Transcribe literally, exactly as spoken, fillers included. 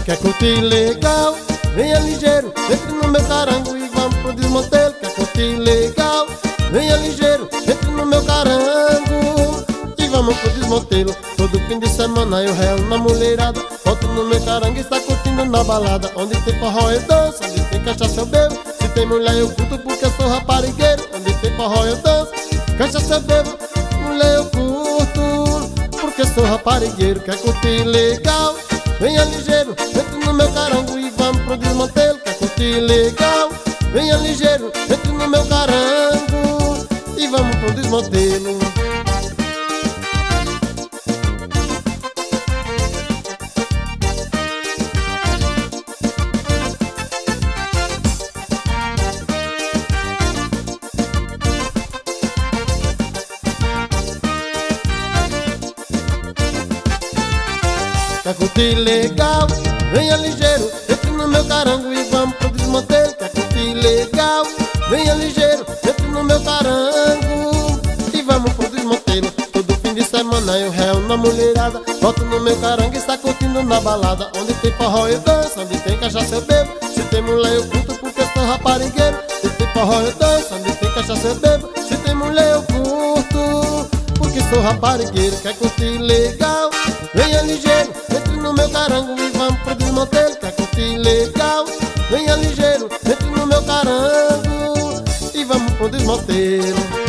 Quer curtir legal? Venha ligeiro, entre no meu carango e vamos pro desmantelo. Quer curtir legal? Venha ligeiro, entre no meu carango e vamos pro desmantelo. Todo fim de semana eu relo na mulherada, volto no meu carango e está curtindo na balada. Onde tem forró eu danço, onde tem cachaça eu bebo. Se tem mulher eu curto porque eu sou raparigueiro. Onde tem forró eu danço, cachaça eu bebo. Mulher eu curto porque sou raparigueiro. Quer curtir legal? Venha ligeiro, entre no meu carango e vamos pro desmantelo. Quer curtir legal? Venha ligeiro, entre no meu carango e vamos pro desmantelo. Quer curtir legal? Venha ligeiro, entre no meu carango e vamos pro desmantelo. Quer curtir legal? Venha ligeiro, entre no meu carango e vamos pro desmantelo. Todo fim de semana eu relo na mulherada, volto no meu carango e está curtindo na balada. Onde tem forró eu danço, onde tem cachaça eu bebo. Se tem mulher eu curto porque eu sou raparigueiro. Se tem forró eu danço, onde tem cachaça eu bebo. Se tem mulher eu curto porque sou raparigueiro. Quer curtir legal? Venha ligeiro, entre no meu carango e vamos pro desmantelo. Quer curtir legal? Venha ligeiro, entre no meu carango e vamos pro desmantelo.